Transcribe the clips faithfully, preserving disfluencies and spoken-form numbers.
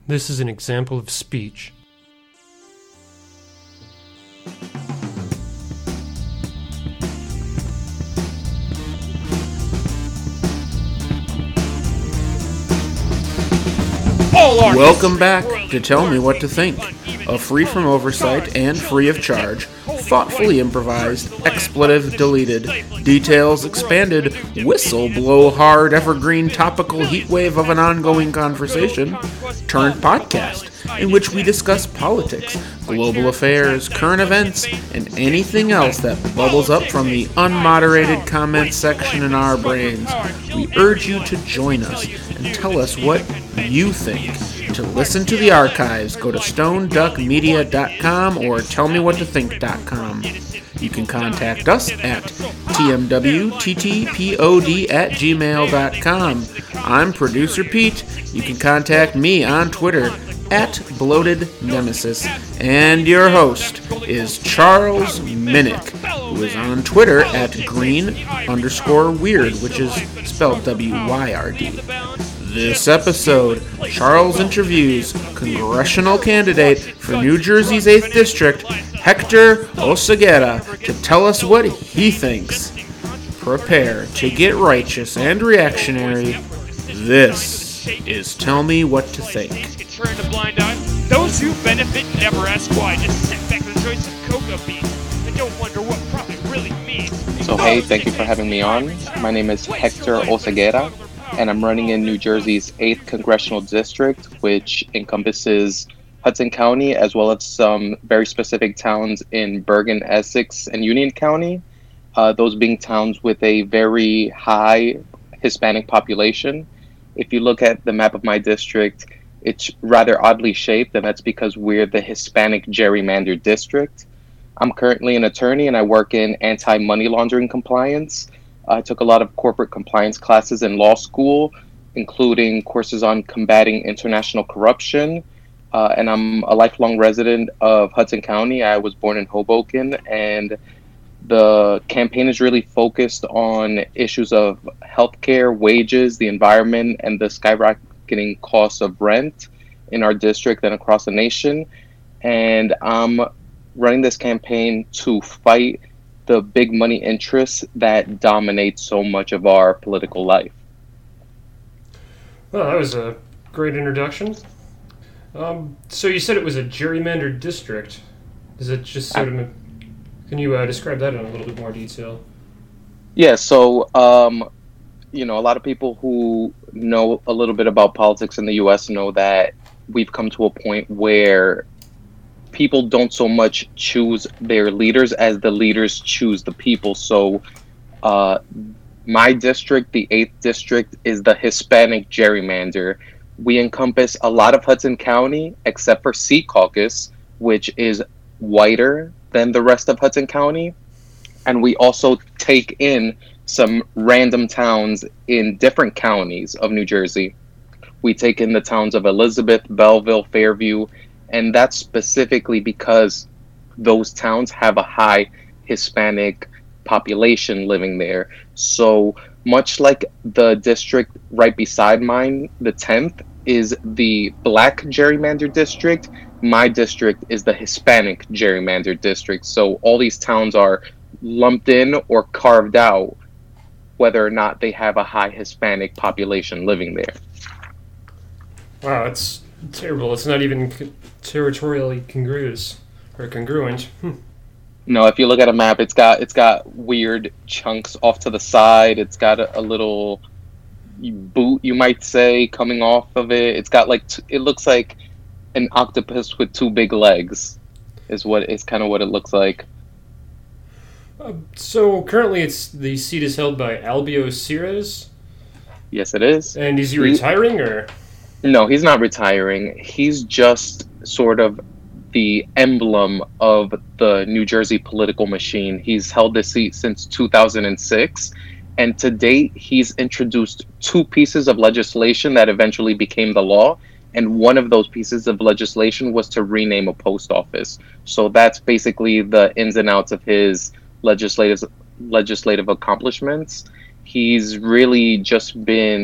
This is an example of speech. Welcome back to Tell Me What to Think, a free from oversight and free of charge, thoughtfully improvised, expletive deleted, details expanded, whistle blow hard, evergreen topical heatwave of an ongoing conversation, turned podcast, in which we discuss politics, global affairs, current events, and anything else that bubbles up from the unmoderated comments section in our brains. We urge you to join us and tell us what you think. To listen to the archives, go to stone duck media dot com or tell me what to think dot com. You can contact us at t m w t t pod at gmail dot com. I'm Producer Pete. You can contact me on Twitter at Bloated Nemesis. And your host is Charles Minnick, who is on Twitter at green underscore weird, which is spelled W Y R D. This episode, Charles interviews congressional candidate for New Jersey's eighth District, Hector Oseguera, to tell us what he thinks. Prepare to get righteous and reactionary. This is Tell Me What to Think. Turn a blind eye. Those who benefit never ask why. Just sit back with a choice of cocoa beans and don't wonder what profit really means. So hey, thank you for having me on. My name is Hector Oseguera, and I'm running in New Jersey's eighth Congressional District, which encompasses Hudson County, as well as some very specific towns in Bergen, Essex, and Union County, uh, those being towns with a very high Hispanic population. If you look at the map of my district, it's rather oddly shaped, and that's because we're the Hispanic gerrymandered district. I'm currently an attorney, and I work in anti-money laundering compliance. I took a lot of corporate compliance classes in law school, including courses on combating international corruption. Uh, and I'm a lifelong resident of Hudson County. I was born in Hoboken, and the campaign is really focused on issues of healthcare, wages, the environment, and the skyrocketing costs of rent in our district and across the nation. And I'm running this campaign to fight the big money interests that dominate so much of our political life. Well, that was a great introduction. Um, so you said it was a gerrymandered district. Is it just sort of... Can you uh, describe that in a little bit more detail? Yeah, so, um, you know, a lot of people who know a little bit about politics in the U S know that we've come to a point where people don't so much choose their leaders as the leaders choose the people. So uh, my district, the eighth District, is the Hispanic gerrymander. We encompass a lot of Hudson County, except for Secaucus, which is whiter than the rest of Hudson County. And we also take in some random towns in different counties of New Jersey. We take in the towns of Elizabeth, Belleville, Fairview, and that's specifically because those towns have a high Hispanic population living there. So much like the district right beside mine, the tenth, is the black gerrymandered district, my district is the Hispanic gerrymandered district. So all these towns are lumped in or carved out whether or not they have a high Hispanic population living there. Wow, that's terrible. It's not even co- territorially congruous or congruent. Hmm. No, if you look at a map, it's got it's got weird chunks off to the side. It's got a, a little boot, you might say, coming off of it. It's got like t- it looks like an octopus with two big legs. Is what is kind of what it looks like. Uh, so currently, it's the seat is held by Albio Ceres. Yes, it is. And is he, he retiring or? No, he's not retiring. He's just sort of the emblem of the New Jersey political machine. He's held this seat since two thousand six, and to date, he's introduced two pieces of legislation that eventually became the law, and one of those pieces of legislation was to rename a post office. So that's basically the ins and outs of his legislative legislative accomplishments. He's really just been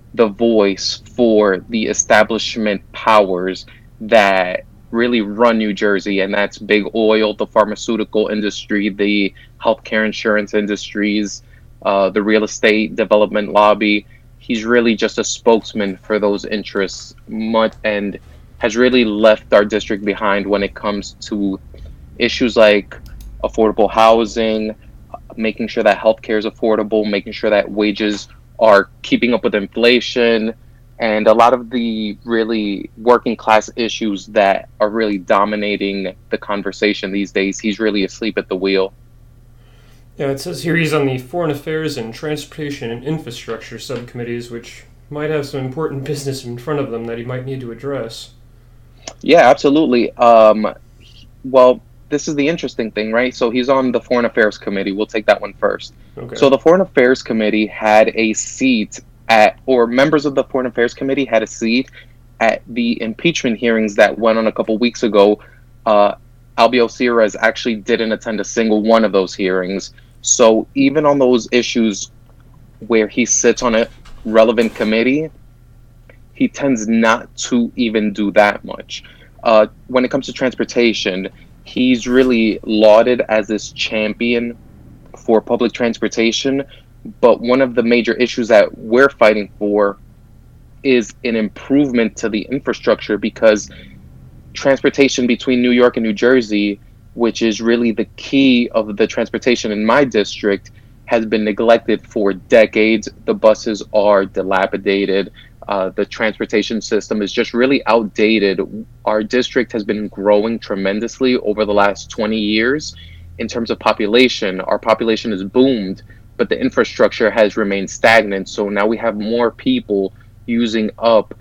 the voice for the establishment powers that really run New Jersey, and that's big oil, the pharmaceutical industry, the healthcare insurance industries, uh, the real estate development lobby. He's really just a spokesman for those interests, much, and has really left our district behind when it comes to issues like affordable housing, making sure that healthcare is affordable, making sure that wages are keeping up with inflation, and a lot of the really working class issues that are really dominating the conversation these days. He's really asleep at the wheel. Yeah, it says here he's on the Foreign Affairs and Transportation and Infrastructure subcommittees, which might have some important business in front of them that he might need to address. Yeah, absolutely. Um, well, this is the interesting thing, right? So he's on the Foreign Affairs Committee. We'll take that one first. Okay. So the Foreign Affairs Committee had a seat at, or members of the Foreign Affairs Committee had a seat at the impeachment hearings that went on a couple weeks ago. Uh, Albio Sierras actually didn't attend a single one of those hearings. So even on those issues where he sits on a relevant committee, he tends not to even do that much. Uh, when it comes to transportation, he's really lauded as this champion for public transportation, but one of the major issues that we're fighting for is an improvement to the infrastructure, because transportation between New York and New Jersey, which is really the key of the transportation in my district, has been neglected for decades. The buses are dilapidated. Uh, the transportation system is just really outdated. Our district has been growing tremendously over the last twenty years in terms of population. Our population has boomed, but the infrastructure has remained stagnant. So now we have more people using up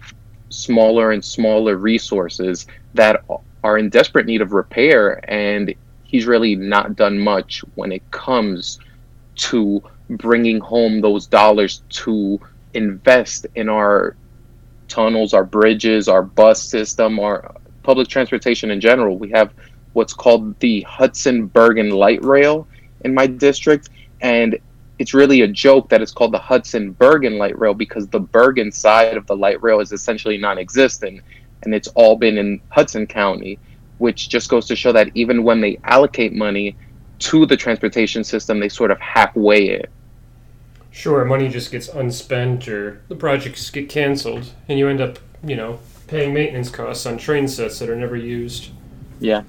smaller and smaller resources that are in desperate need of repair. And he's really not done much when it comes to bringing home those dollars to invest in our tunnels, our bridges, our bus system, our public transportation in general. We have what's called the Hudson Bergen Light Rail in my district, and it's really a joke that it's called the Hudson Bergen Light Rail because the Bergen side of the light rail is essentially non-existent, and it's all been in Hudson County, which just goes to show that even when they allocate money to the transportation system, they sort of halfway it. Sure, money just gets unspent or the projects get canceled, and you end up, you know, paying maintenance costs on train sets that are never used. Yeah.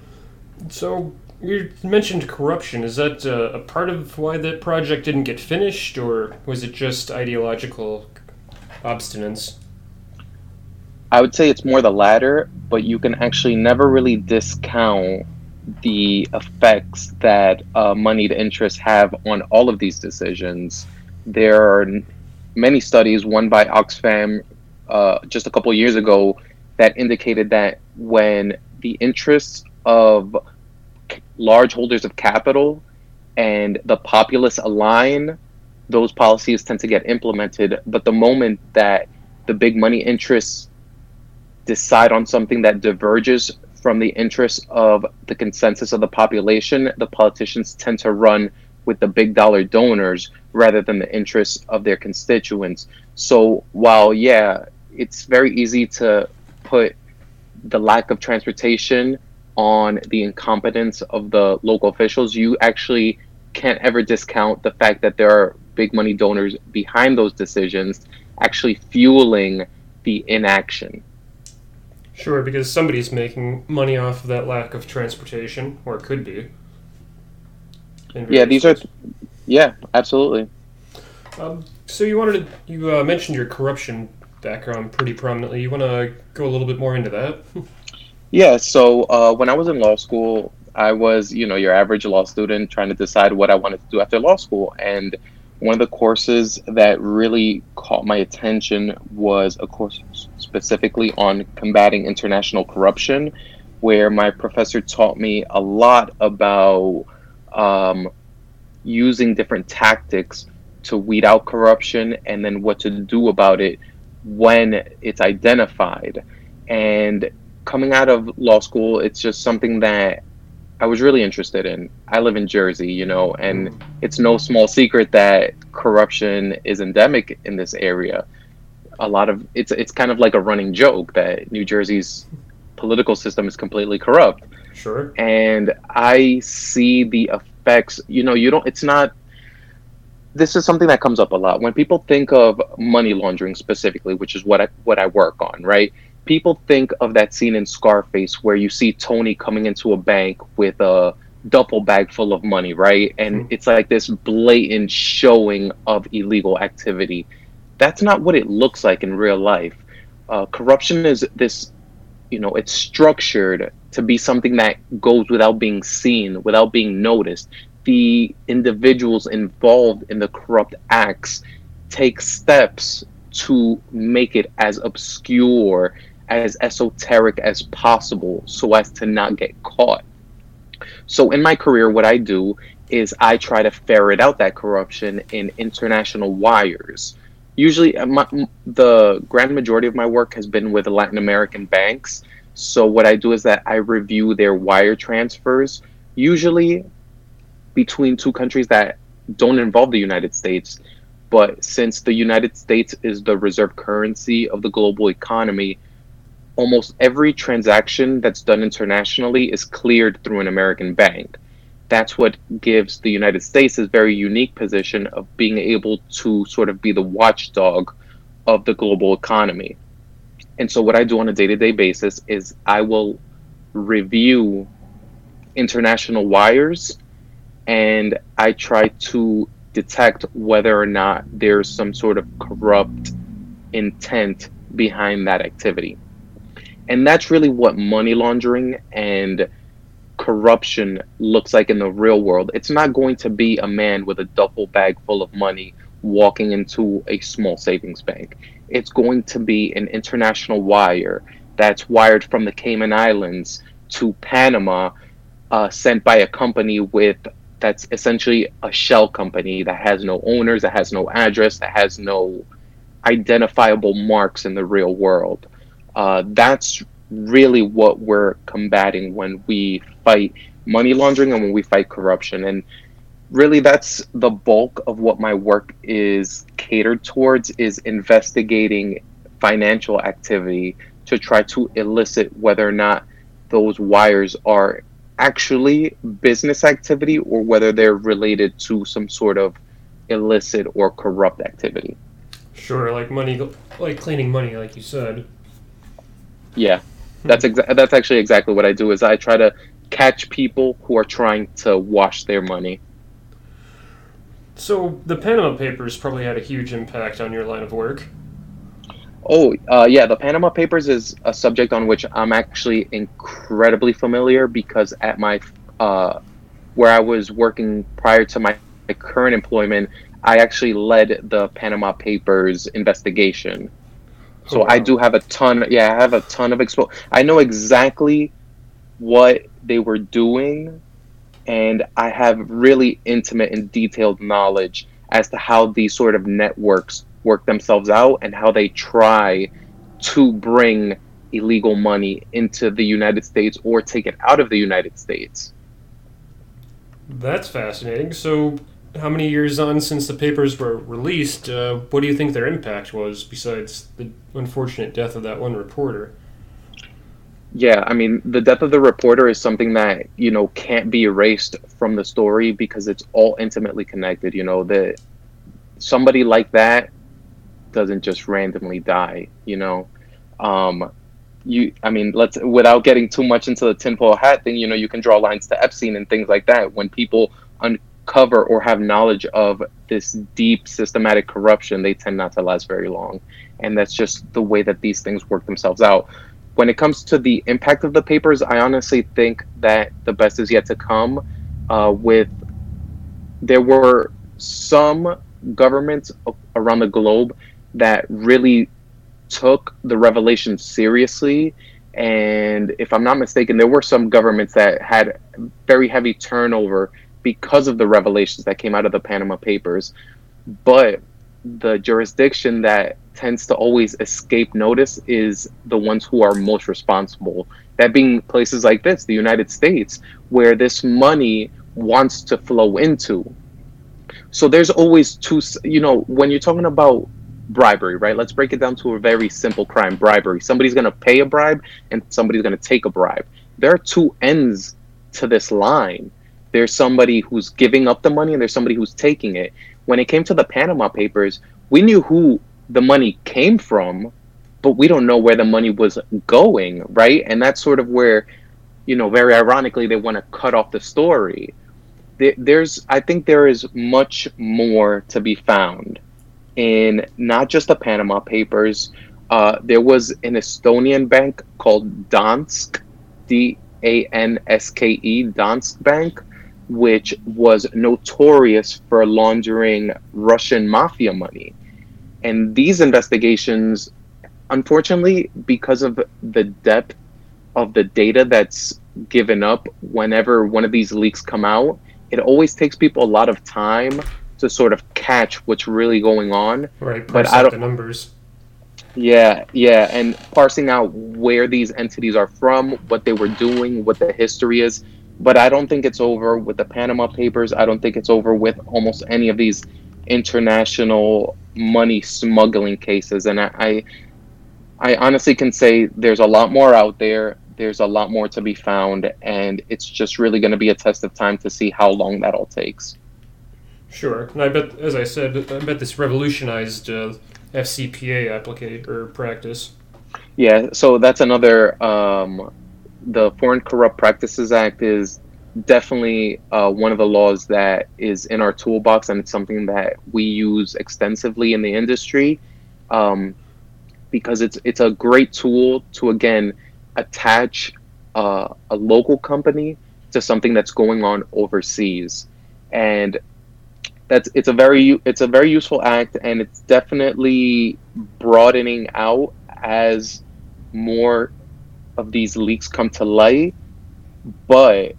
So, you mentioned corruption. Is that uh, a part of why that project didn't get finished, or was it just ideological obstinance? I would say it's more the latter, but you can actually never really discount the effects that uh, moneyed interests have on all of these decisions. There are many studies, one by Oxfam uh, just a couple years ago, that indicated that when the interests of large holders of capital and the populace align, those policies tend to get implemented. But the moment that the big money interests decide on something that diverges from the interests of the consensus of the population, the politicians tend to run with the big dollar donors rather than the interests of their constituents. So while, yeah, it's very easy to put the lack of transportation on the incompetence of the local officials, you actually can't ever discount the fact that there are big money donors behind those decisions actually fueling the inaction. Sure, because somebody's making money off of that lack of transportation, or it could be. Yeah, these are, yeah, absolutely. Um, so you wanted to, you uh, mentioned your corruption background pretty prominently. You want to go a little bit more into that? Yeah, so uh, when I was in law school, I was, you know, your average law student trying to decide what I wanted to do after law school. And one of the courses that really caught my attention was a course specifically on combating international corruption, where my professor taught me a lot about um, using different tactics to weed out corruption and then what to do about it when it's identified. And coming out of law school, it's just something that I was really interested in. I live in Jersey, you know, and it's no small secret that corruption is endemic in this area. A lot of it's it's kind of like a running joke that New Jersey's political system is completely corrupt. Sure. And I see the effects, you know, you don't it's not this is something that comes up a lot when people think of money laundering specifically, which is what I what I work on, right? People think of that scene in Scarface where you see Tony coming into a bank with a duffel bag full of money, right? And it's like this blatant showing of illegal activity. That's not what it looks like in real life. Uh, corruption is this, you know, it's structured to be something that goes without being seen, without being noticed. The individuals involved in the corrupt acts take steps to make it as obscure, as esoteric as possible so as to not get caught. So in my career, what I do is I try to ferret out that corruption in international wires. Usually, uh, my, the grand majority of my work has been with Latin American banks. So what I do is that I review their wire transfers, usually between two countries that don't involve the United States. But since the United States is the reserve currency of the global economy, almost every transaction that's done internationally is cleared through an American bank. That's what gives the United States this very unique position of being able to sort of be the watchdog of the global economy. And so what I do on a day-to-day basis is I will review international wires, and I try to detect whether or not there's some sort of corrupt intent behind that activity. And that's really what money laundering and corruption looks like in the real world. It's not going to be a man with a duffel bag full of money walking into a small savings bank. It's going to be an international wire that's wired from the Cayman Islands to Panama, uh, sent by a company with that's essentially a shell company that has no owners, that has no address, that has no identifiable marks in the real world. Uh, that's really what we're combating when we fight money laundering and when we fight corruption. And really that's the bulk of what my work is catered towards, is investigating financial activity to try to elicit whether or not those wires are actually business activity or whether they're related to some sort of illicit or corrupt activity. Sure, like money, like cleaning money, like you said. Yeah, that's exa- that's actually exactly what I do. Is I try to catch people who are trying to wash their money. So the Panama Papers probably had a huge impact on your line of work. Oh, uh, yeah, the Panama Papers is a subject on which I'm actually incredibly familiar because at my uh, where I was working prior to my, my current employment, I actually led the Panama Papers investigation. So Oh, wow. I do have a ton. Yeah, I have a ton of expo. I know exactly what they were doing, and I have really intimate and detailed knowledge as to how these sort of networks work themselves out and how they try to bring illegal money into the United States or take it out of the United States. That's fascinating. So, how many years on since the papers were released, uh, what do you think their impact was, besides the unfortunate death of that one reporter? Yeah, I mean, the death of the reporter is something that, you know, can't be erased from the story because it's all intimately connected. You know, that somebody like that doesn't just randomly die, you know. Um, you, I mean, let's, without getting too much into the tinfoil hat thing, you know, you can draw lines to Epstein and things like that. When people uncover or have knowledge of this deep systematic corruption, they tend not to last very long. And that's just the way that these things work themselves out. When it comes to the impact of the papers, I honestly think that the best is yet to come. Uh, with there were some governments around the globe that really took the revelation seriously, and if I'm not mistaken, there were some governments that had very heavy turnover because of the revelations that came out of the Panama Papers. But the jurisdiction that tends to always escape notice is the ones who are most responsible. That being places like this, the United States, where this money wants to flow into. So there's always two, you know, when you're talking about bribery, right? Let's break it down to a very simple crime, bribery. Somebody's going to pay a bribe and somebody's going to take a bribe. There are two ends to this line. There's somebody who's giving up the money and there's somebody who's taking it. When it came to the Panama Papers, we knew who the money came from, but we don't know where the money was going, right? And that's sort of where, you know, very ironically, they want to cut off the story. There's, I think there is much more to be found in not just the Panama Papers. Uh, there was an Estonian bank called Danske, D A N S K E, Danske Bank, which was notorious for laundering Russian mafia money. And these investigations, unfortunately, because of the depth of the data that's given up whenever one of these leaks come out, it always takes people a lot of time to sort of catch what's really going on. Right, but parse I out don't, the numbers. Yeah, yeah, and parsing out where these entities are from, what they were doing, what the history is. But I don't think it's over with the Panama Papers. I don't think it's over with almost any of these international money smuggling cases. And I, I, I honestly can say there's a lot more out there. There's a lot more to be found, and it's just really going to be a test of time to see how long that all takes. Sure, and I bet, as I said, I bet this revolutionized uh, F C P A application or practice. Yeah, so that's another. Um, the Foreign Corrupt Practices Act is definitely uh, one of the laws that is in our toolbox, and it's something that we use extensively in the industry, um, because it's it's a great tool to again attach uh, a local company to something that's going on overseas, and that's it's a very it's a very useful act, and it's definitely broadening out as more of these leaks come to light. But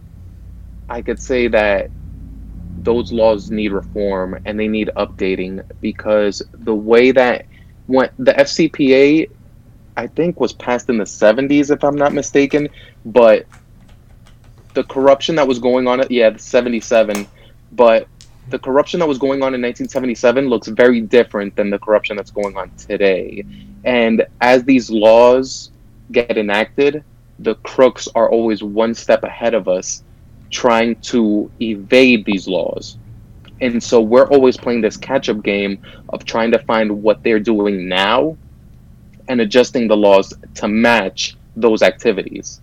I could say that those laws need reform and they need updating, because the way that when the F C P A, I think, was passed in the seventies, if I'm not mistaken, but the corruption that was going on, yeah, seventy-seven, but the corruption that was going on in nineteen seventy-seven looks very different than the corruption that's going on today. And as these laws get enacted, the crooks are always one step ahead of us, trying to evade these laws. And so we're always playing this catch-up game of trying to find what they're doing now and adjusting the laws to match those activities.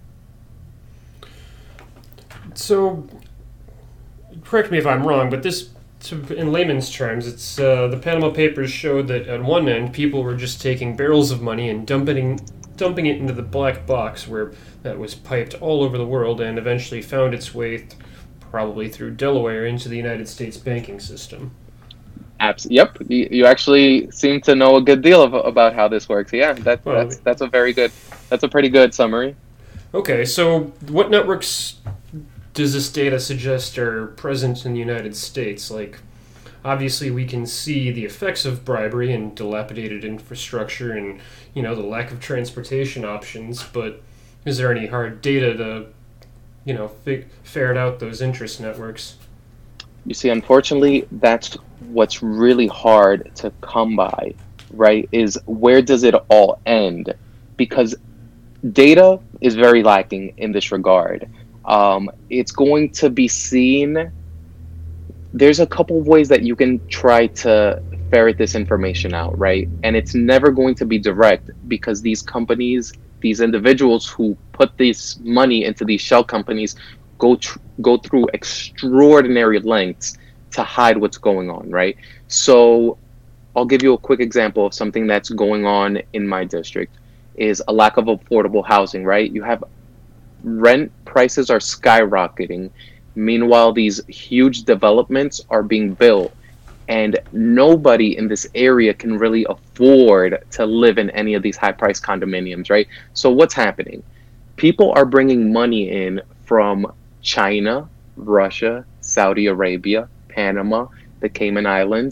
So, correct me if I'm wrong, but this, in layman's terms, it's uh, the Panama Papers showed that at one end, people were just taking barrels of money and dumping dumping it into the black box where that was piped all over the world and eventually found its way, th- probably through Delaware, into the United States banking system. Abs- yep, you, you actually seem to know a good deal of, about how this works. Yeah, that, Well, that's that's a very good, that's a pretty good summary. Okay, so what networks does this data suggest are present in the United States? Like, obviously we can see the effects of bribery and dilapidated infrastructure and, you know, the lack of transportation options, but is there any hard data to, you know, fig- ferret out those interest networks? You see, unfortunately, that's what's really hard to come by, right? Is where does it all end? Because data is very lacking in this regard. Um, it's going to be seen. There's a couple of ways that you can try to ferret this information out, right? And it's never going to be direct, because these companies, these individuals who put this money into these shell companies go tr- go through extraordinary lengths to hide what's going on, right? So I'll give you a quick example of something that's going on in my district, is a lack of affordable housing, right? You have rent prices are skyrocketing. Meanwhile, these huge developments are being built, and nobody in this area can really afford to live in any of these high-priced condominiums, right? So what's happening? People are bringing money in from China, Russia, Saudi Arabia, Panama, the Cayman Islands,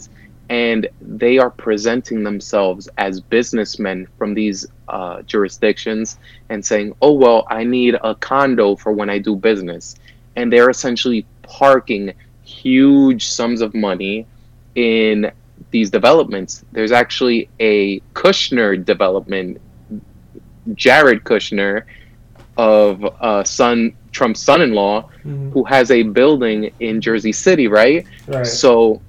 and they are presenting themselves as businessmen from these uh, jurisdictions and saying, oh, well, I need a condo for when I do business. And they're essentially parking huge sums of money in these developments. There's actually a Kushner development, Jared Kushner, of uh, son Trump's son-in-law, mm-hmm. who has a building in Jersey City, right? Right. So,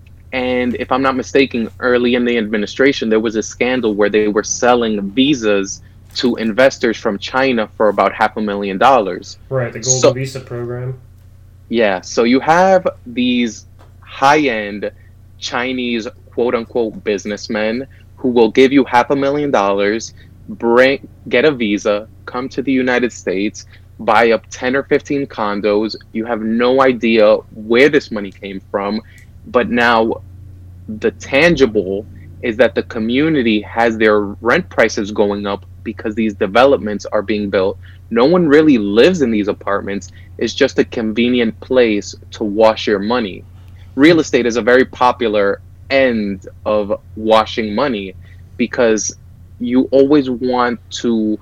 and if I'm not mistaken, early in the administration, there was a scandal where they were selling visas to investors from China for about half a million dollars. Right, the Golden so, Visa program. Yeah, so you have these high-end Chinese quote-unquote businessmen who will give you half a million dollars, bring get a visa, come to the United States, buy up ten or fifteen condos. You have no idea where this money came from, but now the tangible is that the community has their rent prices going up because these developments are being built. No one really lives in these apartments. It's just a convenient place to wash your money. Real estate is a very popular end of washing money because you always want to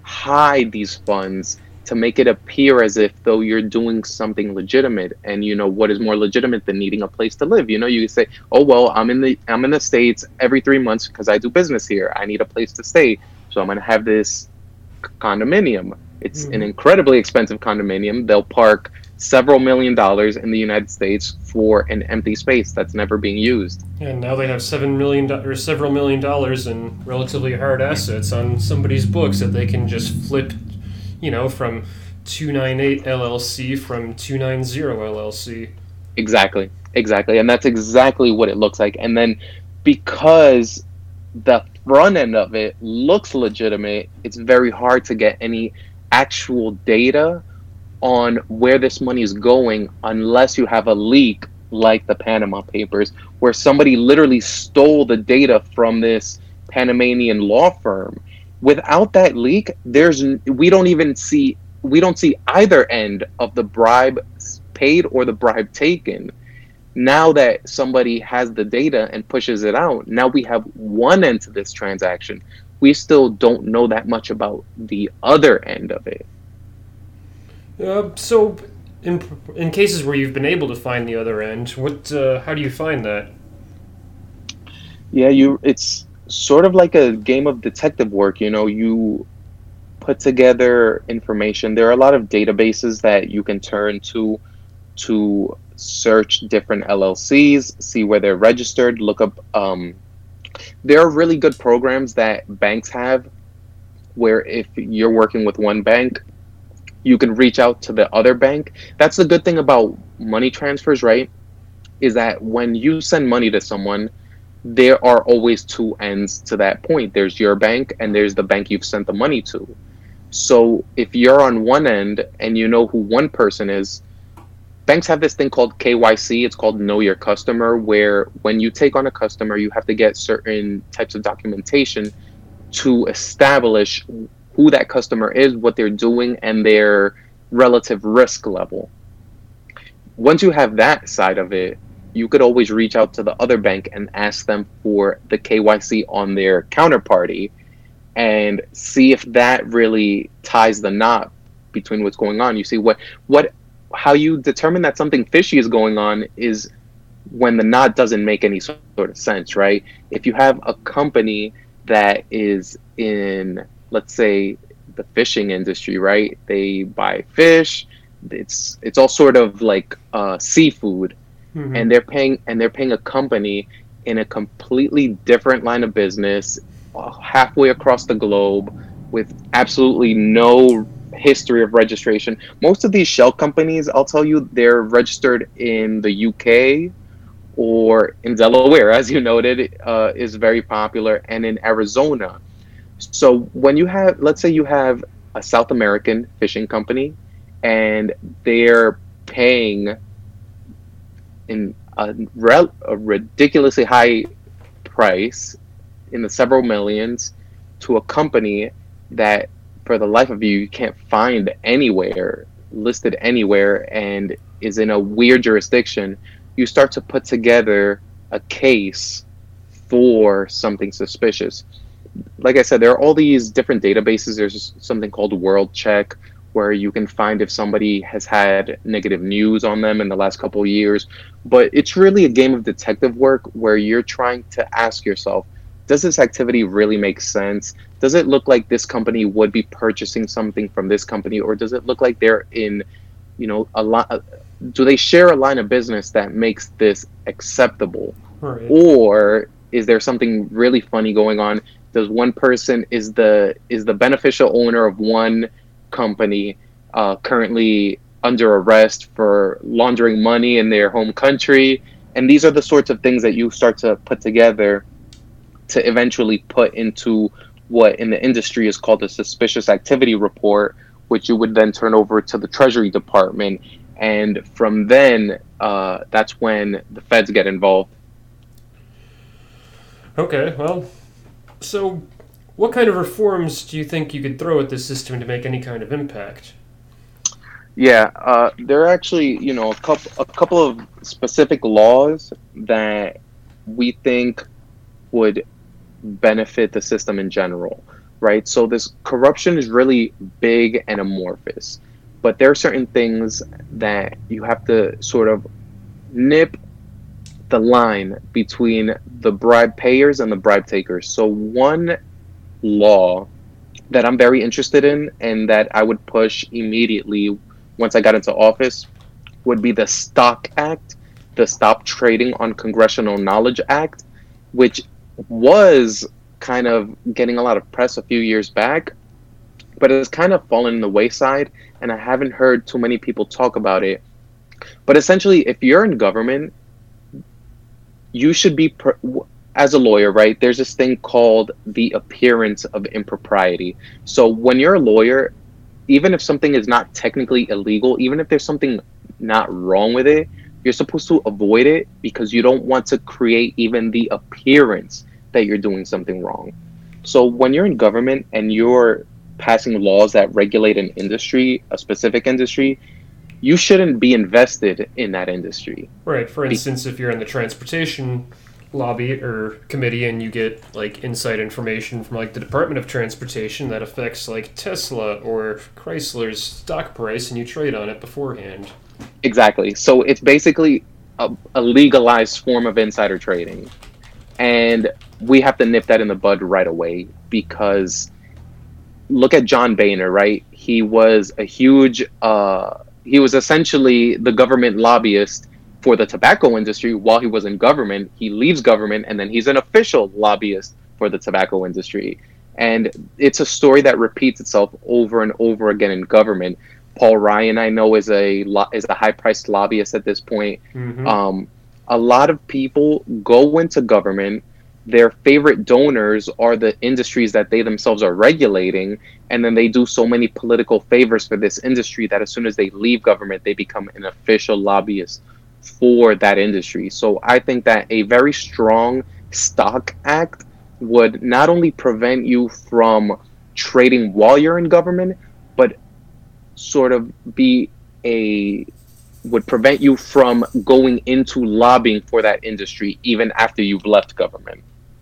hide these funds to make it appear as if though you're doing something legitimate. And you know what is more legitimate than needing a place to live? You know, you say, oh well, I'm in the I'm in the States every three months because I do business here. I need a place to stay, so I'm going to have this condominium. It's mm-hmm. an incredibly expensive condominium. They'll park several million dollars in the United States for an empty space that's never being used. And now they have seven million do- or several million dollars in relatively hard assets on somebody's books that they can just flip, you know, from two ninety-eight L L C from two ninety L L C. Exactly, exactly, and that's exactly what it looks like. And then because the front end of it looks legitimate, it's very hard to get any actual data on where this money is going unless you have a leak like the Panama Papers, where somebody literally stole the data from this Panamanian law firm. Without that leak, there's we don't even see we don't see either end of the bribe paid or the bribe taken. Now that somebody has the data and pushes it out, now we have one end to this transaction. We still don't know that much about the other end of it. Uh, so, in in cases where you've been able to find the other end, what uh, how do you find that? Yeah, you. It's sort of like a game of detective work. You know, you put together information. There are a lot of databases that you can turn to to search different L L Cs, see where they're registered, look up. Um, there are really good programs that banks have, where if you're working with one bank, you can reach out to the other bank. That's the good thing about money transfers, right? Is that when you send money to someone, there are always two ends to that point. There's your bank and there's the bank you've sent the money to. So if you're on one end and you know who one person is, banks have this thing called K Y C. It's called Know Your Customer, where when you take on a customer, you have to get certain types of documentation to establish who that customer is, what they're doing, and their relative risk level. Once you have that side of it, you could always reach out to the other bank and ask them for the K Y C on their counterparty and see if that really ties the knot between what's going on. You see what what how you determine that something fishy is going on is when the knot doesn't make any sort of sense, right? If you have a company that is in, let's say, the fishing industry, right? They buy fish. It's it's all sort of like uh, seafood, mm-hmm. and they're paying and they're paying a company in a completely different line of business, uh, halfway across the globe, with absolutely no history of registration. Most of these shell companies, I'll tell you, they're registered in the U K or in Delaware, as you noted, uh, is very popular, and in Arizona. So when you have, let's say you have a South American fishing company and they're paying in a, rel- a ridiculously high price in the several millions to a company that for the life of you, you can't find anywhere, listed anywhere, and is in a weird jurisdiction, you start to put together a case for something suspicious. Like I said, there are all these different databases. There's something called World Check, where you can find if somebody has had negative news on them in the last couple of years. But it's really a game of detective work where you're trying to ask yourself, does this activity really make sense? Does it look like this company would be purchasing something from this company, or does it look like they're in, you know, a lot? Do they share a line of business that makes this acceptable, Right. or is there something really funny going on? Does one person is the is the beneficial owner of one company uh, currently under arrest for laundering money in their home country? And these are the sorts of things that you start to put together to eventually put into what in the industry is called a suspicious activity report, which you would then turn over to the Treasury Department. And from then, uh, that's when the feds get involved. Okay, well, so what kind of reforms do you think you could throw at this system to make any kind of impact? Yeah, uh, there are actually, you know, a couple a couple of specific laws that we think would benefit the system in general, right? So this corruption is really big and amorphous, but there are certain things that you have to sort of nip the line between the bribe payers and the bribe takers. So one law that I'm very interested in and that I would push immediately once I got into office would be the STOCK Act, the Stop Trading on Congressional Knowledge Act, which was kind of getting a lot of press a few years back, but it's kind of fallen in the wayside, and I haven't heard too many people talk about it. But essentially, if you're in government, you should be, as a lawyer, right, there's this thing called the appearance of impropriety. So when you're a lawyer, even if something is not technically illegal, even if there's something not wrong with it, you're supposed to avoid it because you don't want to create even the appearance that you're doing something wrong. So when you're in government and you're passing laws that regulate an industry, a specific industry, you shouldn't be invested in that industry. Right, for instance, if you're in the transportation lobby or committee and you get like inside information from like the Department of Transportation that affects like Tesla or Chrysler's stock price and you trade on it beforehand. Exactly. So it's basically a, a legalized form of insider trading. And we have to nip that in the bud right away because look at John Boehner, right? He was a huge, uh, he was essentially the government lobbyist for the tobacco industry while he was in government. He leaves government and then he's an official lobbyist for the tobacco industry. And it's a story that repeats itself over and over again in government. Paul Ryan, I know, is a is a high-priced lobbyist at this point. Mm-hmm. Um, a lot of people go into government. Their favorite donors are the industries that they themselves are regulating, and then they do so many political favors for this industry that as soon as they leave government, they become an official lobbyist for that industry. So I think that a very strong stock act would not only prevent you from trading while you're in government, but sort of be a would prevent you from going into lobbying for that industry even after you've left government.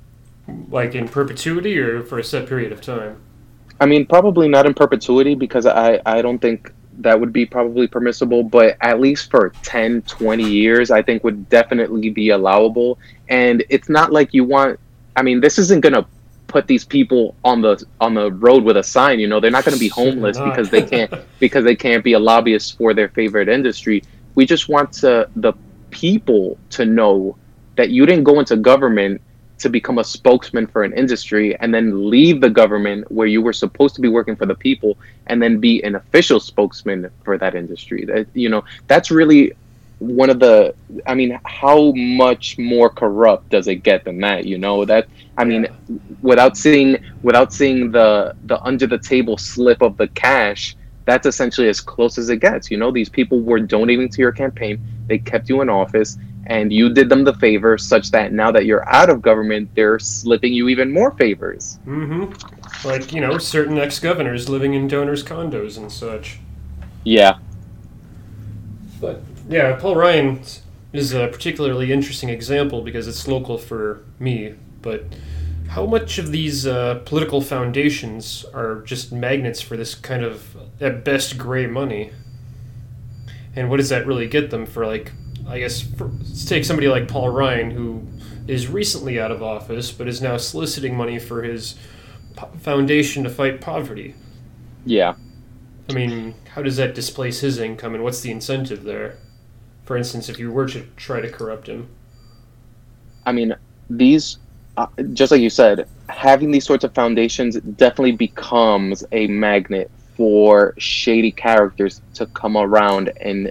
Like in perpetuity or for a set period of time? I mean, probably not in perpetuity because I, I don't think that would be probably permissible, but at least for ten, twenty years, I think would definitely be allowable. And it's not like you want, I mean, this isn't going to put these people on the on the road with a sign, you know, they're not going to be homeless because they can't because they can't be a lobbyist for their favorite industry. We just want to the people to know that you didn't go into government to become a spokesman for an industry and then leave the government where you were supposed to be working for the people and then be an official spokesman for that industry. That, you know, that's really one of the, I mean, how much more corrupt does it get than that? You know, that, I mean, yeah. without seeing, without seeing the, the under the table slip of the cash, that's essentially as close as it gets. You know, these people were donating to your campaign. They kept you in office and you did them the favor such that now that you're out of government, they're slipping you even more favors. Mm-hmm. Like, you know, certain ex-governors living in donors' condos and such. Yeah. But, yeah, Paul Ryan, is a particularly interesting example because it's local for me, but how much of these uh, political foundations are just magnets for this kind of, at best, gray money? And what does that really get them for, like, I guess, for, let's take somebody like Paul Ryan, who is recently out of office, but is now soliciting money for his po- foundation to fight poverty. Yeah. I mean, how does that displace his income, and what's the incentive there? For instance, if you were to try to corrupt him. I mean, these, uh, just like you said, having these sorts of foundations definitely becomes a magnet for shady characters to come around and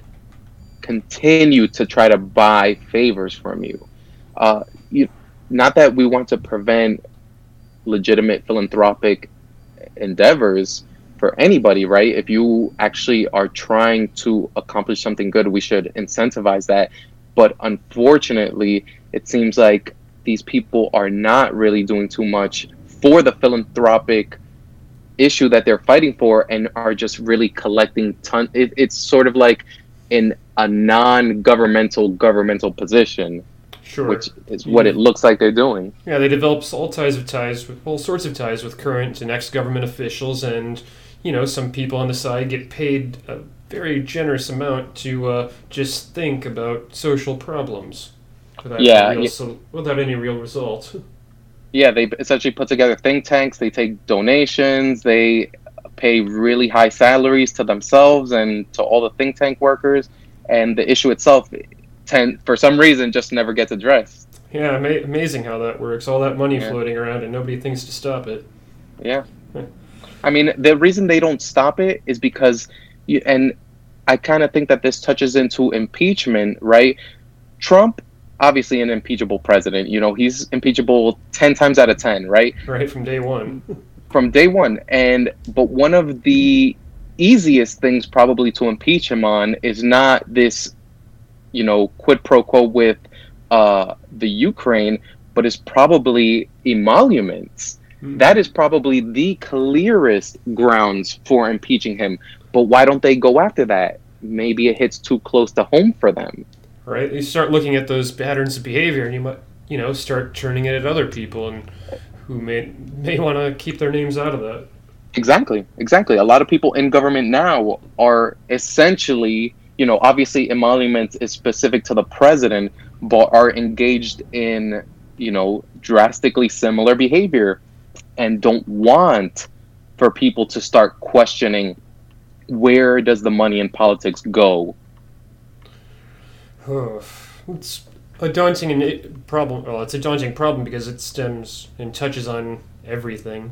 continue to try to buy favors from you. Uh, you not that we want to prevent legitimate philanthropic endeavors for anybody, right? If you actually are trying to accomplish something good, we should incentivize that. But unfortunately, it seems like these people are not really doing too much for the philanthropic issue that they're fighting for, and are just really collecting ton. It, it's sort of like in a non-governmental governmental position, Sure. which is what it looks like they're doing. Yeah, they develop all ties of ties with all sorts of ties with current and ex-government officials, and you know, some people on the side get paid a very generous amount to uh, just think about social problems without Yeah, any real, yeah. so, without any real result. Yeah, they essentially put together think tanks. They take donations. They pay really high salaries to themselves and to all the think tank workers. And the issue itself, tend, for some reason, just never gets addressed. Yeah, ama- amazing how that works. All that money Yeah. floating around and nobody thinks to stop it. Yeah. I mean, the reason they don't stop it is because, you, and I kind of think that this touches into impeachment, right? Trump, obviously an impeachable president. You know, he's impeachable ten times out of ten, right? Right from day one. From day one. And but one of the easiest things probably to impeach him on is not this, you know, quid pro quo with uh, the Ukraine, but is probably emoluments. Hmm. That is probably the clearest grounds for impeaching him. But why don't they go after that? Maybe it hits too close to home for them. Right? You start looking at those patterns of behavior, and you might, you know, start turning it at other people, and who may may want to keep their names out of that. Exactly, exactly. A lot of people in government now are essentially, you know, obviously emoluments is specific to the president, but are engaged in, you know, drastically similar behavior, and don't want for people to start questioning, where does the money in politics go? It's a daunting and problem. Well, it's a daunting problem because it stems and touches on everything.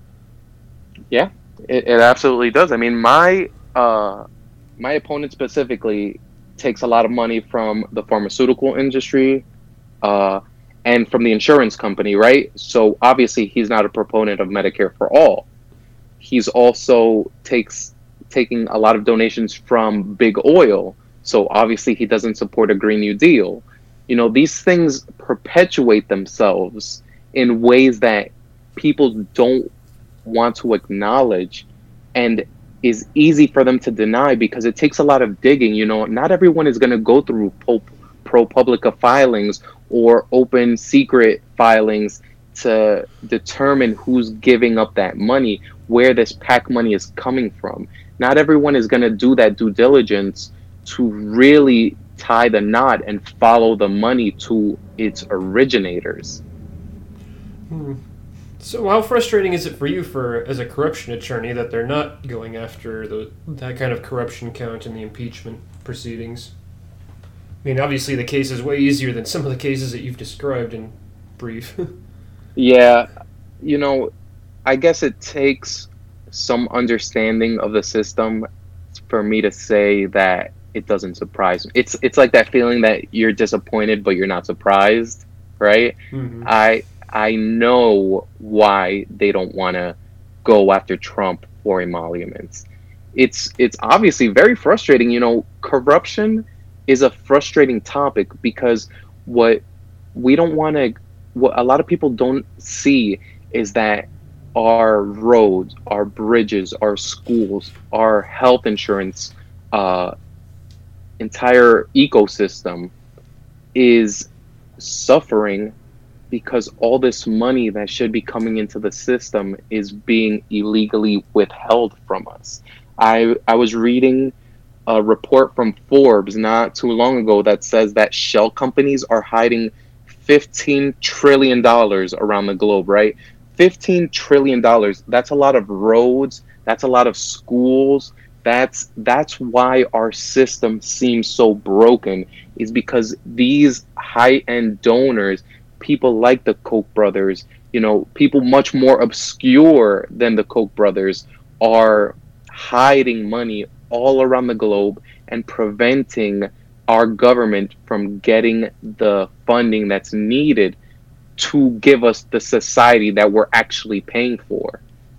Yeah, it, it absolutely does. I mean, my uh, my opponent specifically takes a lot of money from the pharmaceutical industry uh, and from the insurance company, right? So obviously, he's not a proponent of Medicare for all. He's also takes taking a lot of donations from big oil. So obviously, he doesn't support a Green New Deal. You know, these things perpetuate themselves in ways that people don't want to acknowledge, and is easy for them to deny because it takes a lot of digging. You know, not everyone is going to go through ProPublica filings or open secret filings to determine who's giving up that money, where this PAC money is coming from. Not everyone is going to do that due diligence to really tie the knot and follow the money to its originators. Hmm. So how frustrating is it for you, for as a corruption attorney, that they're not going after the, that kind of corruption count in the impeachment proceedings? I mean, obviously the case is way easier than some of the cases that you've described in brief. Yeah, you know, I guess it takes some understanding of the system for me to say that it doesn't surprise me. It's it's like that feeling that you're disappointed but you're not surprised, right? Mm-hmm. I I know why they don't want to go after Trump for emoluments. It's it's obviously very frustrating. You know, corruption is a frustrating topic because what we don't want to, what a lot of people don't see is that our roads, our bridges, our schools, our health insurance, uh, entire ecosystem is suffering because all this money that should be coming into the system is being illegally withheld from us. I I was reading a report from Forbes not too long ago that says that shell companies are hiding fifteen trillion dollars around the globe, right? fifteen trillion dollars. That's a lot of roads, that's a lot of schools. That's that's why our system seems so broken, is because these high-end donors, people like the Koch brothers, you know, people much more obscure than the Koch brothers, are hiding money all around the globe and preventing our government from getting the funding that's needed to give us the society that we're actually paying for.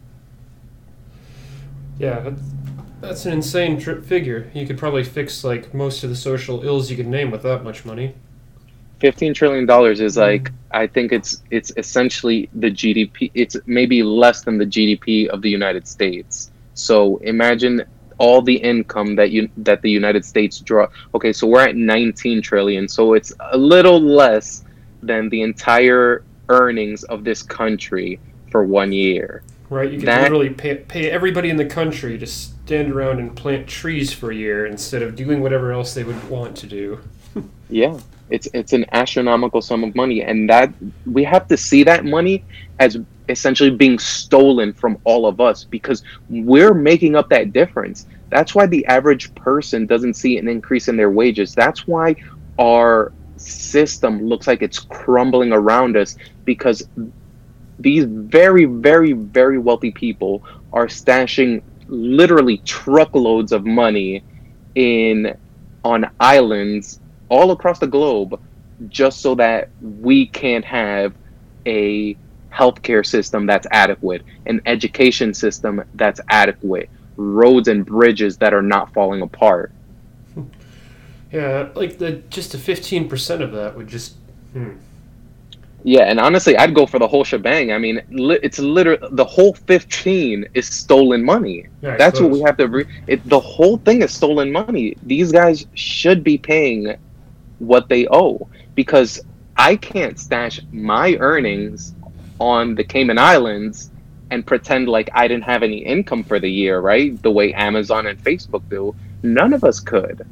Yeah, that's, that's an insane tri- figure. You could probably fix like most of the social ills you could name with that much money. fifteen trillion dollars is like, I think it's it's essentially the G D P. It's maybe less than the G D P of the United States. So imagine all the income that you that the United States draw. Okay, so we're at nineteen trillion. So it's a little less than the entire earnings of this country for one year. Right, you could That- literally pay, pay everybody in the country to stand around and plant trees for a year instead of doing whatever else they would want to do. Yeah, it's it's an astronomical sum of money, and that we have to see that money as essentially being stolen from all of us, because we're making up that difference. That's why the average person doesn't see an increase in their wages. That's why our system looks like it's crumbling around us, because these very, very, very wealthy people are stashing literally truckloads of money in on islands all across the globe, just so that we can't have a healthcare system that's adequate, an education system that's adequate, roads and bridges that are not falling apart. Yeah, like the just the fifteen percent of that would just. Hmm. Yeah, and honestly, I'd go for the whole shebang. I mean, li- it's literally the whole fifteen is stolen money. Yeah, I That's what we suppose. have to. Re- it, the whole thing is stolen money. These guys should be paying what they owe, because I can't stash my earnings on the Cayman Islands and pretend like I didn't have any income for the year, right? The way Amazon and Facebook do. None of us could.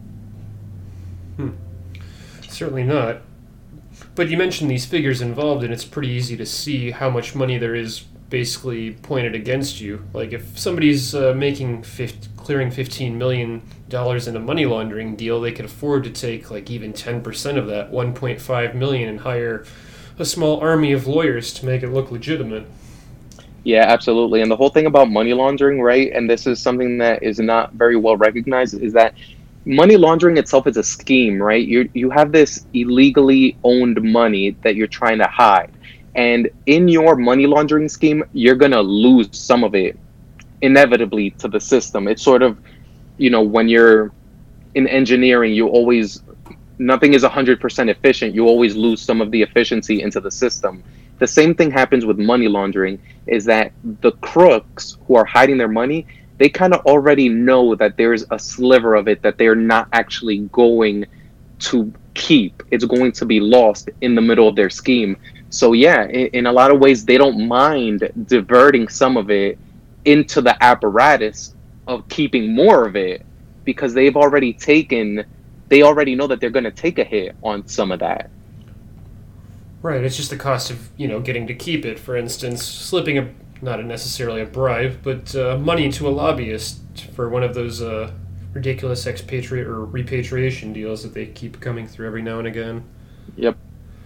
Certainly not. But you mentioned these figures involved, and it's pretty easy to see how much money there is basically pointed against you. Like if somebody's uh, making fif- clearing fifteen million dollars in a money laundering deal, they could afford to take like even ten percent of that, one point five million dollars, and hire a small army of lawyers to make it look legitimate. Yeah, absolutely. And the whole thing about money laundering, right? And this is something that is not very well recognized, is that money laundering itself is a scheme, right? You you have this illegally owned money that you're trying to hide. And in your money laundering scheme, you're going to lose some of it inevitably to the system. It's sort of, you know, when you're in engineering, you always, nothing is one hundred percent efficient. You always lose some of the efficiency into the system. The same thing happens with money laundering, is that the crooks who are hiding their money, they kind of already know that there's a sliver of it that they're not actually going to keep. It's going to be lost in the middle of their scheme. So yeah, in, in a lot of ways, they don't mind diverting some of it into the apparatus of keeping more of it, because they've already taken, they already know that they're going to take a hit on some of that. Right, it's just the cost of, you know, getting to keep it. For instance, slipping a, not a necessarily a bribe, but uh, money to a lobbyist for one of those uh, ridiculous expatriate or repatriation deals that they keep coming through every now and again. Yep.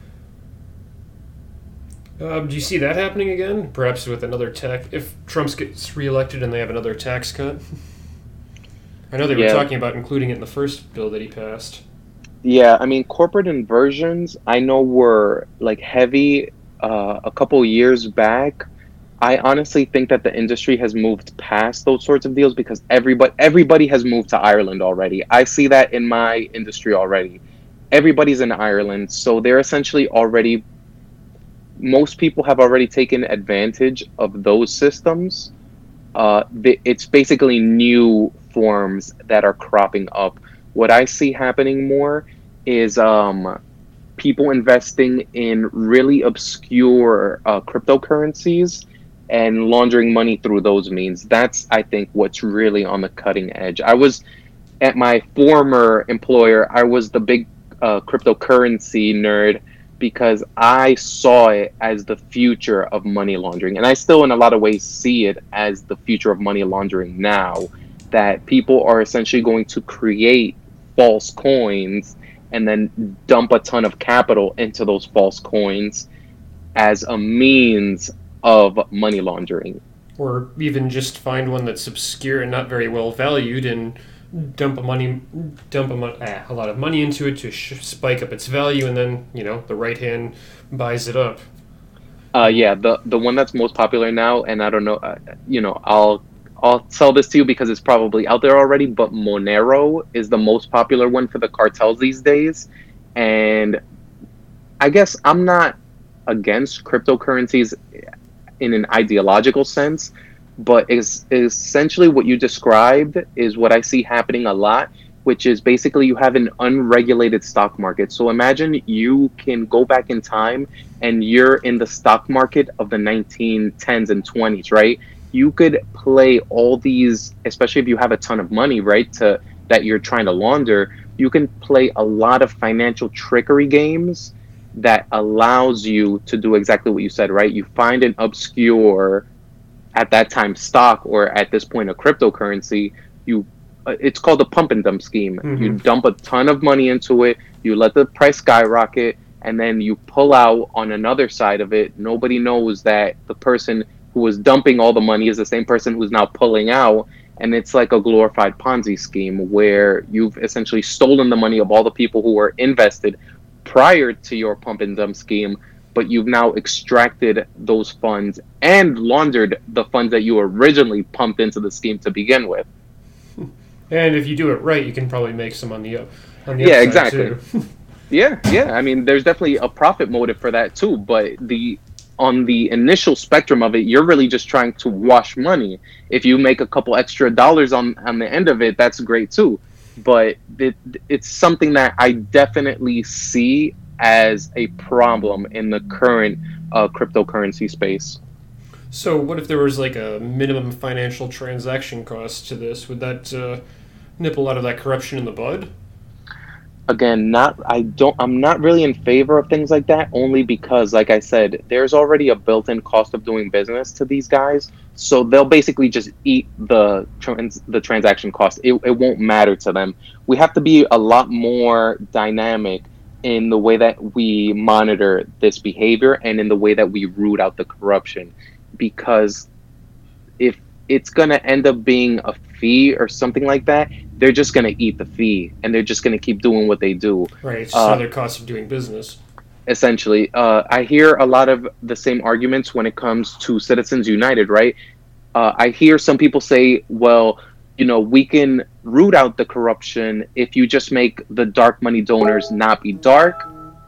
Um, do you see that happening again? Perhaps with another tax, if Trump gets reelected and they have another tax cut? I know they were Yeah. talking about including it in the first bill that he passed. Yeah, I mean, corporate inversions, I know were like heavy uh, a couple years back. I honestly think that the industry has moved past those sorts of deals, because everybody everybody has moved to Ireland already. I see that in my industry already. Everybody's in Ireland, so they're essentially already, most people have already taken advantage of those systems. Uh, the- it's basically new forms that are cropping up. What I see happening more is um, people investing in really obscure uh, cryptocurrencies and laundering money through those means. That's, I think, what's really on the cutting edge. I was at my former employer, I was the big uh, cryptocurrency nerd because I saw it as the future of money laundering. And I still, in a lot of ways, see it as the future of money laundering now, that people are essentially going to create false coins and then dump a ton of capital into those false coins as a means of money laundering. Or even just find one that's obscure and not very well valued and dump a money, dump a, mo- ah, a lot of money into it to sh- spike up its value, and then, you know, the right hand buys it up. Uh, yeah, the the one that's most popular now, and I don't know, uh, you know, I'll I'll tell this to you because it's probably out there already, but Monero is the most popular one for the cartels these days. And I guess I'm not against cryptocurrencies in an ideological sense, but is essentially what you described is what I see happening a lot, which is basically you have an unregulated stock market. So imagine you can go back in time and you're in the stock market of the nineteen tens and twenties, right? You could play all these, especially if you have a ton of money, right, to that you're trying to launder, you can play a lot of financial trickery games that allows you to do exactly what you said, right? You find an obscure, at that time, stock, or at this point, a cryptocurrency. You, uh, it's called the pump and dump scheme. Mm-hmm. You dump a ton of money into it, you let the price skyrocket, and then you pull out on another side of it. Nobody knows that the person who was dumping all the money is the same person who's now pulling out. And it's like a glorified Ponzi scheme where you've essentially stolen the money of all the people who were invested prior to your pump and dump scheme, but you've now extracted those funds and laundered the funds that you originally pumped into the scheme to begin with. And if you do it right, you can probably make some on the, on the yeah, upside exactly. too. yeah, yeah. I mean, there's definitely a profit motive for that too, but the on the initial spectrum of it, you're really just trying to wash money. If you make a couple extra dollars on, on the end of it, that's great too. But it, it's something that I definitely see as a problem in the current uh, cryptocurrency space. So what if there was like a minimum financial transaction cost to this? Would that uh, nip a lot of that corruption in the bud? Again, not I don't I'm not really in favor of things like that, only because, like I said, there's already a built-in cost of doing business to these guys, so they'll basically just eat the trans the transaction cost. It, it won't matter to them. We have to be a lot more dynamic in the way that we monitor this behavior and in the way that we root out the corruption, because if it's going to end up being a fee or something like that, they're just going to eat the fee and they're just going to keep doing what they do. Right, it's just uh, another cost of doing business. Essentially. Uh, I hear a lot of the same arguments when it comes to Citizens United, right? Uh, I hear some people say, well, you know, we can root out the corruption if you just make the dark money donors not be dark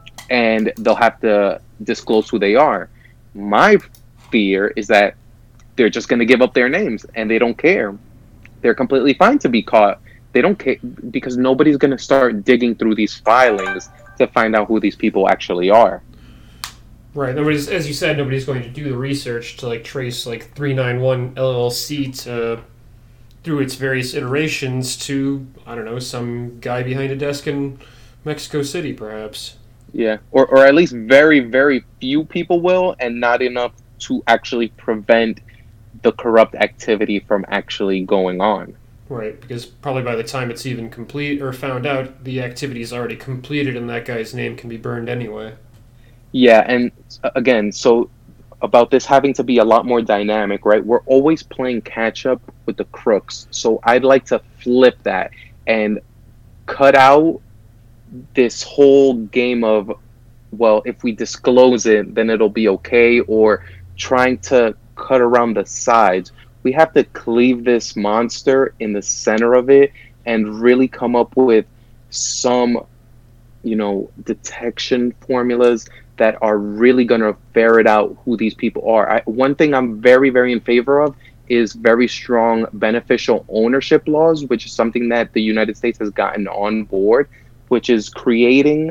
and they'll have to disclose who they are. My fear is that they're just going to give up their names and they don't care. They're completely fine to be caught. They don't care because nobody's going to start digging through these filings to find out who these people actually are. Right. Nobody's, as you said, nobody's going to do the research to like trace like three ninety-one L L C to through its various iterations to, I don't know, some guy behind a desk in Mexico City, perhaps. Yeah, or or at least very, very few people will, and not enough to actually prevent the corrupt activity from actually going on. Right, because probably by the time it's even complete or found out, the activity is already completed and that guy's name can be burned anyway. Yeah, and again, so about this having to be a lot more dynamic, right? We're always playing catch up with the crooks. So I'd like to flip that and cut out this whole game of, well, if we disclose it, then it'll be okay, or trying to cut around the sides. We have to cleave this monster in the center of it and really come up with some, you know, detection formulas that are really going to ferret out who these people are. I, one thing I'm very, very in favor of is very strong beneficial ownership laws, which is something that the United States has gotten on board, which is creating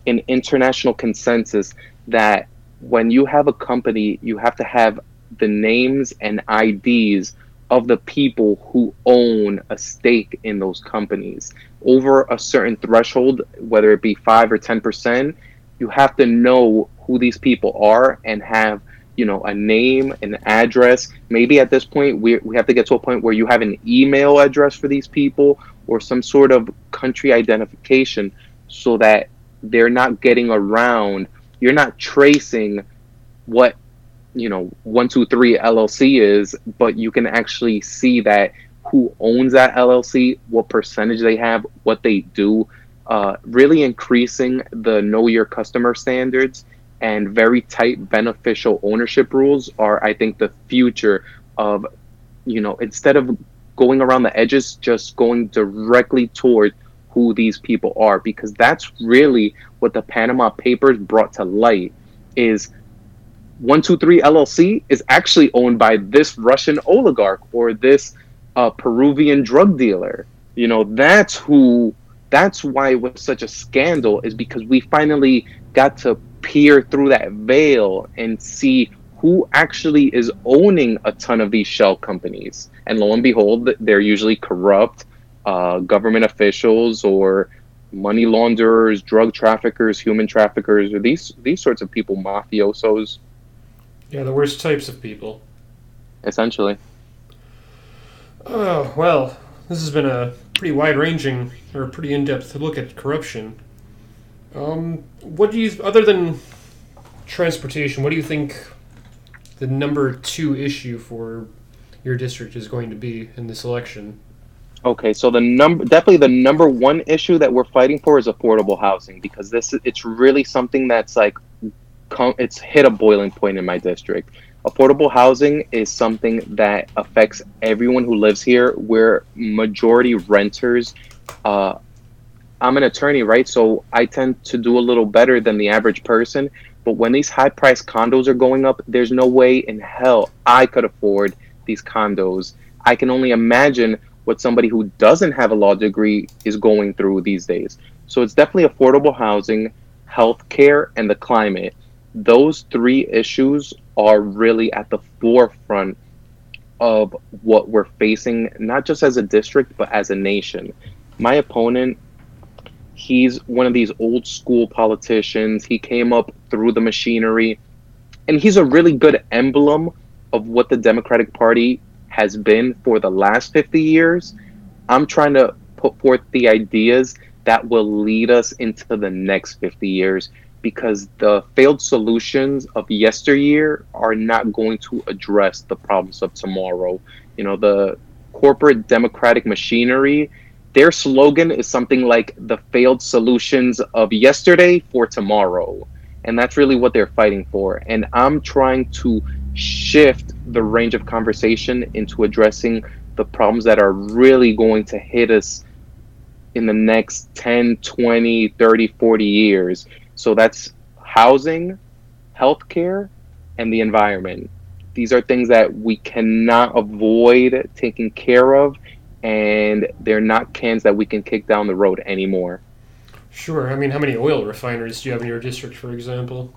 an international consensus that when you have a company, you have to have the names and I Ds of the people who own a stake in those companies. Over a certain threshold, whether it be five or ten percent, you have to know who these people are and have, you know, a name, an address. Maybe at this point, we, we have to get to a point where you have an email address for these people or some sort of country identification so that they're not getting around. You're not tracing what, you know, one two three L L C is, but you can actually see that who owns that L L C, what percentage they have, what they do, uh, really increasing the know your customer standards and very tight beneficial ownership rules are, I think, the future of, you know, instead of going around the edges, just going directly toward who these people are, because that's really what the Panama Papers brought to light is one two three L L C is actually owned by this Russian oligarch or this uh, Peruvian drug dealer. You know, that's who, that's why it was such a scandal, is because we finally got to peer through that veil and see who actually is owning a ton of these shell companies. And lo and behold, they're usually corrupt uh, government officials or money launderers, drug traffickers, human traffickers, or these these sorts of people, mafiosos. Yeah, the worst types of people. Essentially. Oh, well, this has been a pretty wide-ranging or pretty in-depth look at corruption. Um, what do you, other than transportation, what do you think the number two issue for your district is going to be in this election? Okay, so the number, definitely the number one issue that we're fighting for is affordable housing, because this it's really something that's like, it's hit a boiling point in my district. Affordable housing is something that affects everyone who lives here. We're majority renters. Uh, I'm an attorney, right? So I tend to do a little better than the average person. But when these high-priced condos are going up, there's no way in hell I could afford these condos. I can only imagine what somebody who doesn't have a law degree is going through these days. So it's definitely affordable housing, healthcare, and the climate. Those three issues are really at the forefront of what we're facing, not just as a district, but as a nation. My opponent, he's one of these old school politicians. He came up through the machinery, and he's a really good emblem of what the Democratic Party has been for the last fifty years. I'm trying to put forth the ideas that will lead us into the next fifty years, because the failed solutions of yesteryear are not going to address the problems of tomorrow. You know, the corporate democratic machinery, their slogan is something like the failed solutions of yesterday for tomorrow. And that's really what they're fighting for. And I'm trying to shift the range of conversation into addressing the problems that are really going to hit us in the next ten, twenty, thirty, forty years. So that's housing, healthcare, and the environment. These are things that we cannot avoid taking care of, and they're not cans that we can kick down the road anymore. Sure. I mean, how many oil refineries do you have in your district, for example?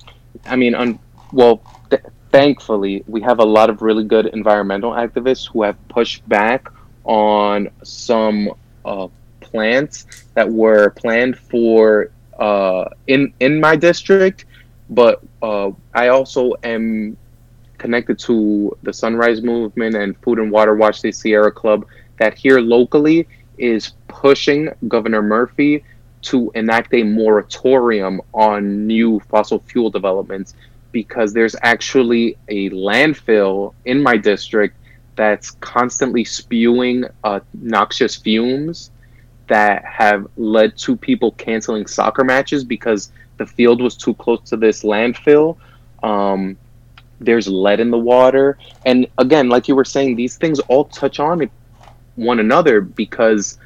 I mean, un- well, th- thankfully, we have a lot of really good environmental activists who have pushed back on some uh, plants that were planned for uh, in in my district, but uh, I also am connected to the Sunrise Movement and Food and Water Watch, the Sierra Club, that here locally is pushing Governor Murphy to enact a moratorium on new fossil fuel developments, because there's actually a landfill in my district that's constantly spewing uh, noxious fumes that have led to people canceling soccer matches because the field was too close to this landfill. Um, there's lead in the water. And again, like you were saying, these things all touch on one another, because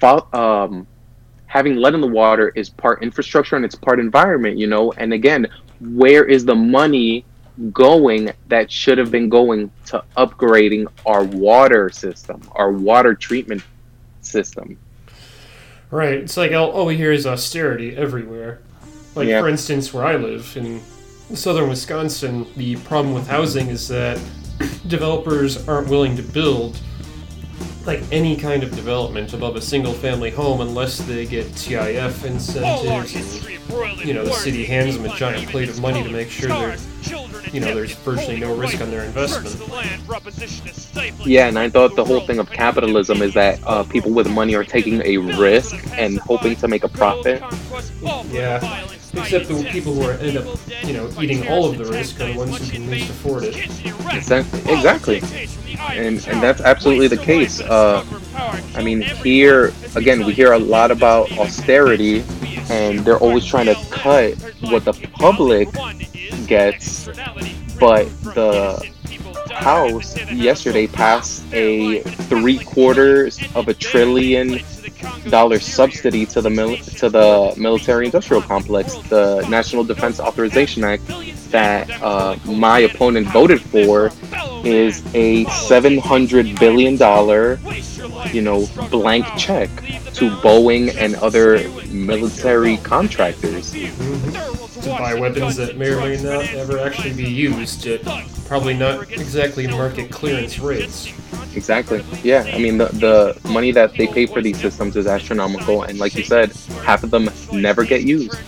um, having lead in the water is part infrastructure and it's part environment, you know? And again, where is the money going that should have been going to upgrading our water system, our water treatment system? Right. It's like all, all we hear is austerity everywhere. Like, Yeah. for instance, where I live in southern Wisconsin, the problem with housing is that developers aren't willing to build like any kind of development above a single family home unless they get T I F incentives and, you know, the city hands them a giant plate of money to make sure they're, you know, there's virtually no risk on their investment. Yeah, and I thought the whole thing of capitalism is that uh, people with money are taking a risk and hoping to make a profit. Yeah, except the people who are end up, you know, eating all of the risk are the ones who can least afford it. Exactly. Exactly. And, and that's absolutely the case. Uh, I mean, here, again, we hear a lot about austerity, and they're always trying to cut what the public gets, but the House yesterday passed a three quarters of a trillion dollar subsidy to the mil- to the military-industrial complex, the National Defense Authorization Act, that uh, my opponent voted for, is a seven hundred billion dollar, you know, blank check to Boeing and other military contractors. To buy weapons that may or may not ever actually be used at probably not exactly market clearance rates. Exactly. Yeah. I mean, the, the money that they pay for these systems is astronomical, and like you said, half of them never get used.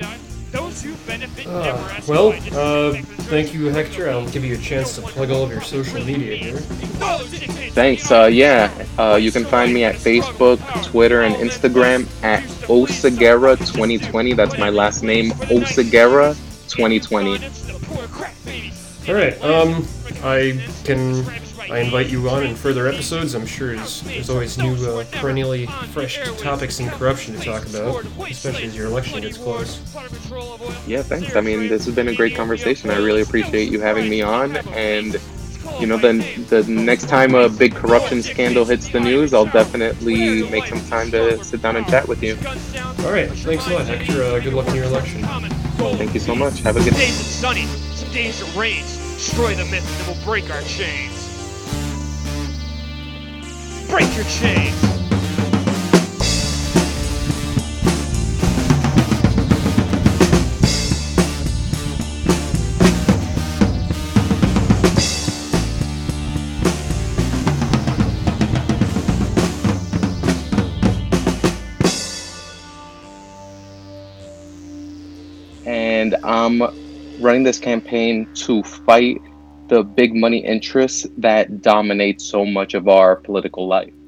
Uh, well, uh, thank you, Hector. I'll give you a chance to plug all of your social media here. Thanks. Uh, yeah, uh, you can find me at Facebook, Twitter, and Instagram at Osagera twenty twenty. That's my last name, Osagera twenty twenty. All right. Um, I can I invite you on in further episodes. I'm sure there's, there's always new, uh, perennially fresh topics in corruption to talk about, especially as your election gets close. Yeah, thanks. I mean, this has been a great conversation. I really appreciate you having me on, and you know, then the next time a big corruption scandal hits the news, I'll definitely make some time to sit down and chat with you. All right. Thanks a lot, Hector. Uh, good luck in your election. Thank you so much. Have a good day. Days it's sunny, some days it rains. Destroy the myth that will break our chains. Break your chains. And I'm running this campaign to fight the big money interests that dominate so much of our political life.